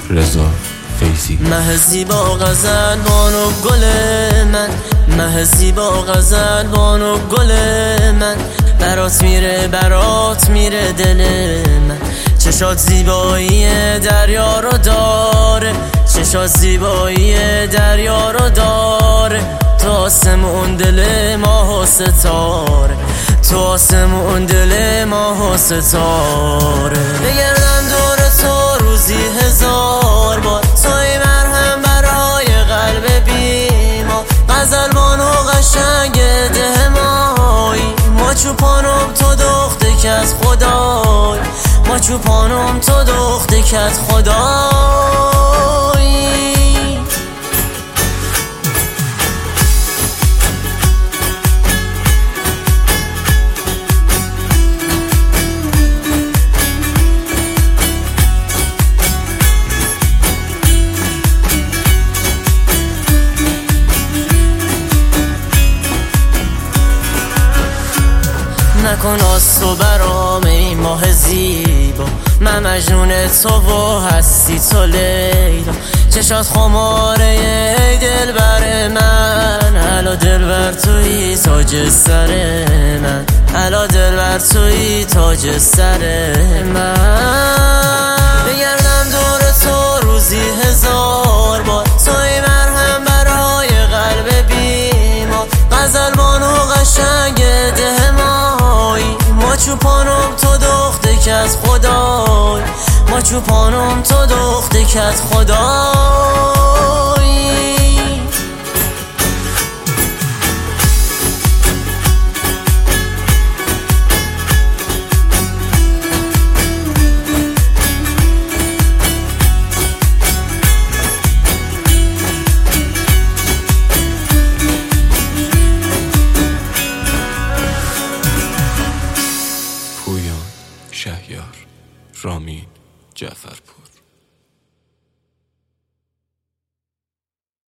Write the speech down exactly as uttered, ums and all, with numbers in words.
رضا فیضی. مه زیبا غزل بانو گل من، مه زیبا غزل بانو گل من، برات میره برات میره دل من. چشات زیبایی دریا رو داره، چشات زیبایی دریا رو داره، تو آسمون دل ماه و ستاره، تو آسمون دل ماه و ستاره. بگردم دور تو روزی هزار بار، توی مرهم برای قلب بیما. غزل بانو قشنگ ده مایی، ما چوپانم تو دخته که از خدای، ما چوپانم تو دخته که از خدای. نکن آسو برام ای ماه زیبا، من مجنون تو و هستی تو لیلا. چشات خماره ای دل بر من، الا دل بر توی تاج سر من، الا دل بر توی تاج سر من. بگردم دور تو روزی هزار بار، توی مرهم برای قلب بیما. غزل بانو قشنگ ده مایی، ما چوپانم تو دخته که از خدای، ما چوپانم تو دخته که از خدای. پویان شهیار رامین جعفرپور.